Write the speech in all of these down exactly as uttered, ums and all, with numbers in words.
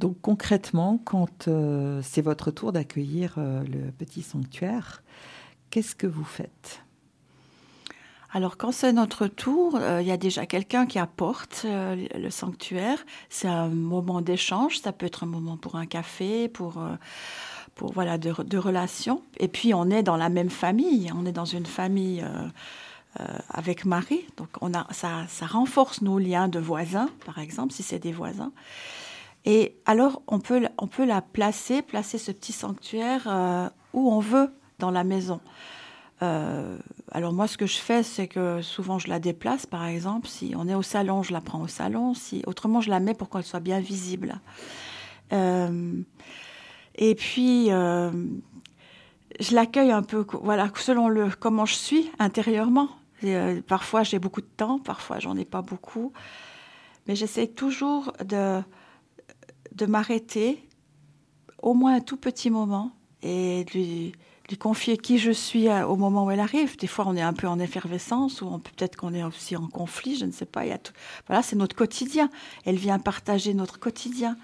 Donc concrètement, quand euh, c'est votre tour d'accueillir euh, le petit sanctuaire, qu'est-ce que vous faites ? Alors, quand c'est notre tour, il euh, y a déjà quelqu'un qui apporte euh, le sanctuaire. C'est un moment d'échange. Ça peut être un moment pour un café, pour, euh, pour voilà, de, de relations. Et puis, on est dans la même famille. On est dans une famille euh, euh, avec Marie. Donc, on a, ça, ça renforce nos liens de voisins, par exemple, si c'est des voisins. Et alors, on peut, on peut la placer, placer ce petit sanctuaire euh, où on veut dans la maison. Euh, alors moi, ce que je fais, c'est que souvent je la déplace, par exemple. Si on est au salon, je la prends au salon. Si, autrement, je la mets pour qu'elle soit bien visible. Euh, et puis, euh, je l'accueille un peu, voilà, selon le, comment je suis intérieurement. Et, euh, parfois, j'ai beaucoup de temps, parfois, j'en ai pas beaucoup. Mais j'essaie toujours de, de m'arrêter, au moins un tout petit moment, et de lui... lui confier qui je suis au moment où elle arrive. Des fois, on est un peu en effervescence ou on, peut-être qu'on est aussi en conflit, je ne sais pas. Il y a tout... Voilà, c'est notre quotidien. Elle vient partager notre quotidien.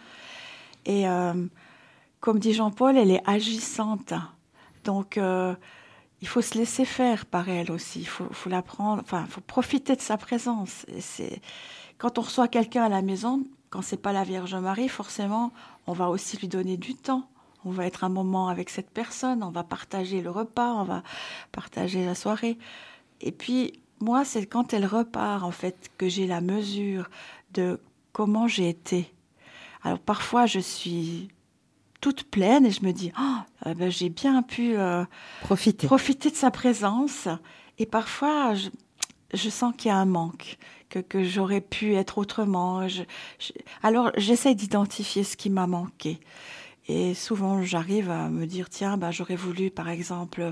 Et euh, comme dit Jean-Paul, elle est agissante. Donc, euh, il faut se laisser faire par elle aussi. Il faut, faut la prendre, enfin, il faut profiter de sa présence. Et c'est... Quand on reçoit quelqu'un à la maison, quand c'est pas la Vierge Marie, forcément, on va aussi lui donner du temps. On va être un moment avec cette personne, on va partager le repas, on va partager la soirée. Et puis, moi, c'est quand elle repart, en fait, que j'ai la mesure de comment j'ai été. Alors, parfois, je suis toute pleine et je me dis, oh, eh ben, j'ai bien pu euh, Profitez. profiter de sa présence. Et parfois, je, je sens qu'il y a un manque, que, que j'aurais pu être autrement. Je, je... Alors, j'essaie d'identifier ce qui m'a manqué. Et souvent, j'arrive à me dire, tiens, ben, j'aurais voulu, par exemple,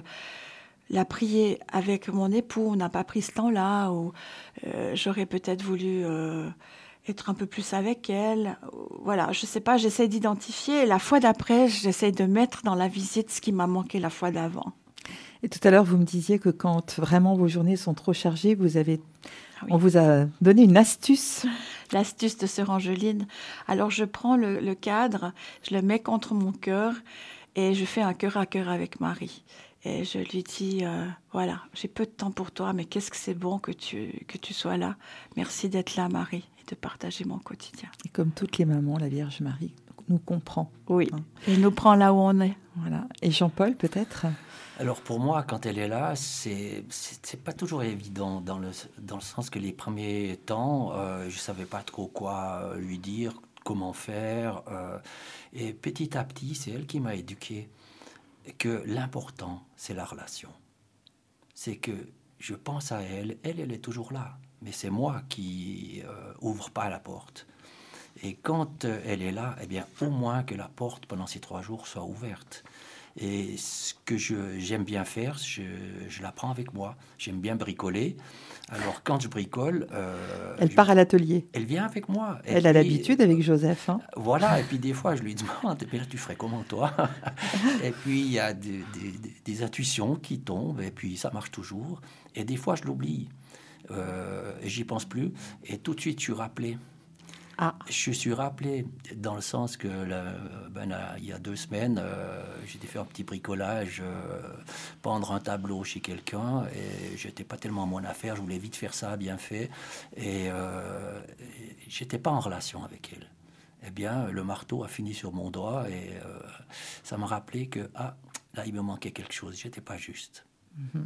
la prier avec mon époux, on n'a pas pris ce temps-là, ou euh, j'aurais peut-être voulu euh, être un peu plus avec elle. Voilà, je ne sais pas, j'essaie d'identifier. Et la fois d'après, j'essaie de mettre dans la visite ce qui m'a manqué la fois d'avant. Et tout à l'heure, vous me disiez que quand vraiment vos journées sont trop chargées, vous avez... Oui. On vous a donné une astuce. L'astuce de sœur Angeline. Alors, je prends le, le cadre, je le mets contre mon cœur et je fais un cœur à cœur avec Marie. Et je lui dis, euh, voilà, j'ai peu de temps pour toi, mais qu'est-ce que c'est bon que tu, que tu sois là. Merci d'être là, Marie, et de partager mon quotidien. Et comme toutes les mamans, la Vierge Marie nous comprend. Oui, hein. Elle nous prend là où on est. Voilà. Et Jean-Paul, peut-être ? Alors pour moi, quand elle est là, c'est c'est, c'est pas toujours évident dans le dans le sens que les premiers temps, euh, je savais pas trop quoi lui dire, comment faire, euh, et petit à petit, c'est elle qui m'a éduqué que l'important c'est la relation. C'est que je pense à elle, elle elle est toujours là, mais c'est moi qui euh, ouvre pas la porte. Et quand elle est là, eh bien au moins que la porte pendant ces trois jours soit ouverte. Et ce que je, j'aime bien faire, je, je la prends avec moi. J'aime bien bricoler. Alors, quand je bricole... Euh, elle je, part à l'atelier. Elle vient avec moi. Et elle puis, a l'habitude avec Joseph. Hein. Voilà, et puis des fois, je lui demande, mais là, tu ferais comment, toi? Et puis, il y a des, des, des intuitions qui tombent, et puis ça marche toujours. Et des fois, je l'oublie. Euh, et j'y pense plus. Et tout de suite, je suis rappelé. Ah. Je suis rappelé dans le sens que là, ben, là, il y a deux semaines, euh, j'étais fait un petit bricolage, euh, pendre un tableau chez quelqu'un, et j'étais pas tellement à mon affaire, je voulais vite faire ça, bien fait, et, euh, et j'étais pas en relation avec elle. Eh bien, le marteau a fini sur mon doigt, et euh, ça m'a rappelé que ah, là, il me manquait quelque chose, j'étais pas juste. Mm-hmm.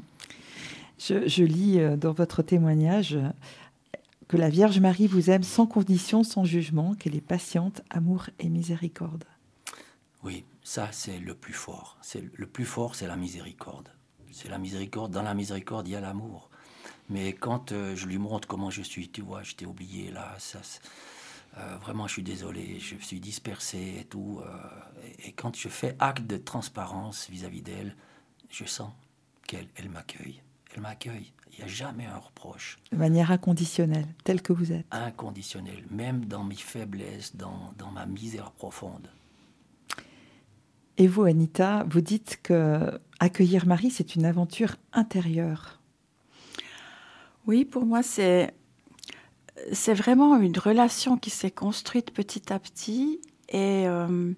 Je, je lis dans votre témoignage que la Vierge Marie vous aime sans condition, sans jugement, qu'elle est patiente, amour et miséricorde. Oui, ça c'est le plus fort. C'est, le plus fort, c'est la miséricorde. C'est la miséricorde. Dans la miséricorde, il y a l'amour. Mais quand euh, je lui montre comment je suis, tu vois, je t'ai oublié là, ça, euh, vraiment je suis désolé, je suis dispersé et tout. Euh, et, et quand je fais acte de transparence vis-à-vis d'elle, je sens qu'elle elle m'accueille. Elle m'accueille. Il n'y a jamais un reproche. De manière inconditionnelle, telle que vous êtes. Inconditionnelle, même dans mes faiblesses, dans, dans ma misère profonde. Et vous, Anita, vous dites que accueillir Marie, c'est une aventure intérieure. Oui, pour moi, c'est, c'est vraiment une relation qui s'est construite petit à petit Et euh,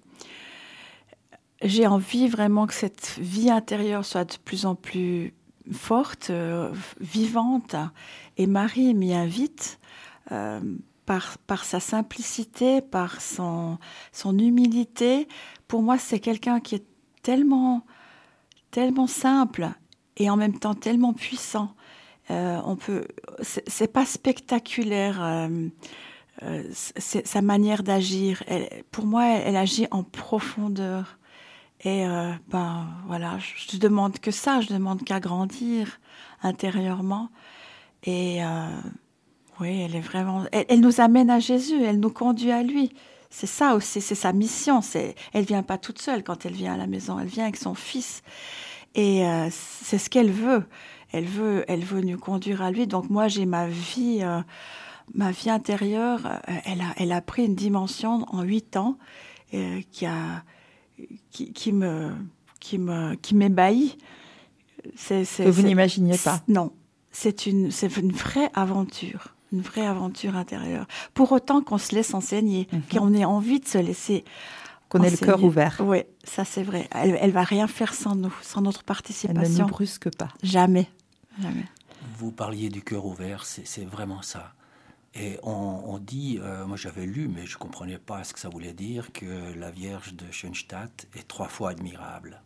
j'ai envie vraiment que cette vie intérieure soit de plus en plus forte, euh, vivante. Et Marie m'y invite euh, par, par sa simplicité, par son, son humilité. Pour moi, c'est quelqu'un qui est tellement, tellement simple et en même temps tellement puissant. Euh, on peut, c'est, c'est pas spectaculaire. Euh, euh, c'est sa manière d'agir. Elle, pour moi, elle, elle agit en profondeur. Et euh, ben voilà, je, je demande que ça, je demande qu'à grandir intérieurement. Et euh, oui, elle est vraiment, elle, elle nous amène à Jésus, elle nous conduit à lui. C'est ça aussi, c'est sa mission. C'est, elle vient pas toute seule quand elle vient à la maison, elle vient avec son fils. Et euh, c'est ce qu'elle veut. Elle veut, elle veut nous conduire à lui. Donc moi, j'ai ma vie, euh, ma vie intérieure. euh, Elle a, elle a pris une dimension en huit ans euh, qui a, qui, qui me, qui me, qui m'ébahit. C'est, c'est, Que vous c'est- n'imaginiez pas. Non, c'est une, c'est une vraie aventure, une vraie aventure intérieure. Pour autant qu'on se laisse enseigner, Mhm. qu'on ait envie de se laisser Qu'on ait le enseigner. cœur ouvert. Oui, ça c'est vrai. Elle, elle va rien faire sans nous, sans notre Elle ne participation. nous brusque pas. Jamais, jamais. Vous parliez du cœur ouvert, c'est c'est vraiment ça. Et on, on dit, euh, moi j'avais lu, mais je ne comprenais pas ce que ça voulait dire, que la Vierge de Schoenstatt est trois fois admirable.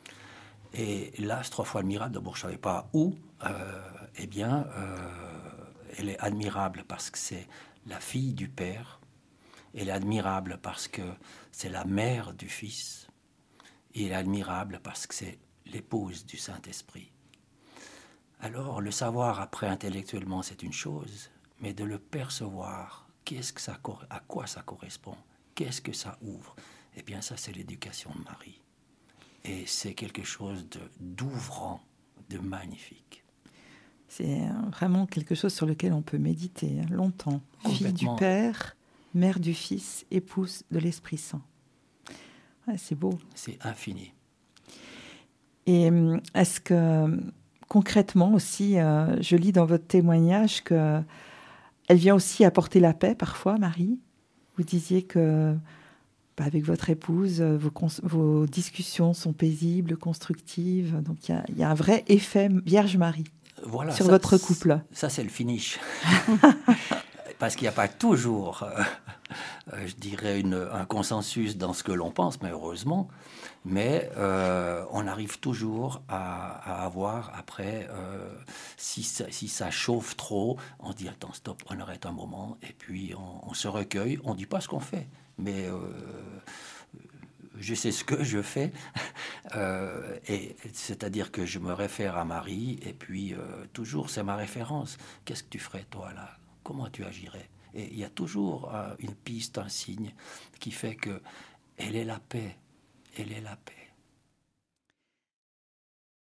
Et là, c'est trois fois admirable, d'abord je ne savais pas où, euh, eh bien, euh, elle est admirable parce que c'est la fille du Père, elle est admirable parce que c'est la mère du Fils, et elle est admirable parce que c'est l'épouse du Saint-Esprit. Alors, le savoir après intellectuellement, c'est une chose, mais de le percevoir, qu'est-ce que ça, à quoi ça correspond, qu'est-ce que ça ouvre, eh bien ça c'est l'éducation de Marie. Et c'est quelque chose de, d'ouvrant, de magnifique. C'est euh, vraiment quelque chose sur lequel on peut méditer hein, longtemps. Fille du Complètement. Père, mère du Fils, épouse de l'Esprit Saint. Ouais, c'est beau. C'est infini. Et hum, est-ce que concrètement aussi, euh, je lis dans votre témoignage que elle vient aussi apporter la paix parfois, Marie. Vous disiez que bah, avec votre épouse, euh, vos, cons- vos discussions sont paisibles, constructives. Donc il y a, il y a un vrai effet Vierge Marie Voilà, sur ça, votre couple. Ça, c'est le finish. Parce qu'il n'y a pas toujours, euh, euh, je dirais, une, un consensus dans ce que l'on pense, mais heureusement. Mais euh, on arrive toujours à, à avoir, après, euh, si, ça, si ça chauffe trop, on dit, attends, stop, on arrête un moment, et puis on, on se recueille, on ne dit pas ce qu'on fait, mais... Euh, je sais ce que je fais, euh, et c'est-à-dire que je me réfère à Marie, et puis euh, toujours c'est ma référence. Qu'est-ce que tu ferais toi là? Comment tu agirais? Et il y a toujours euh, une piste, un signe qui fait que elle est la paix, elle est la paix.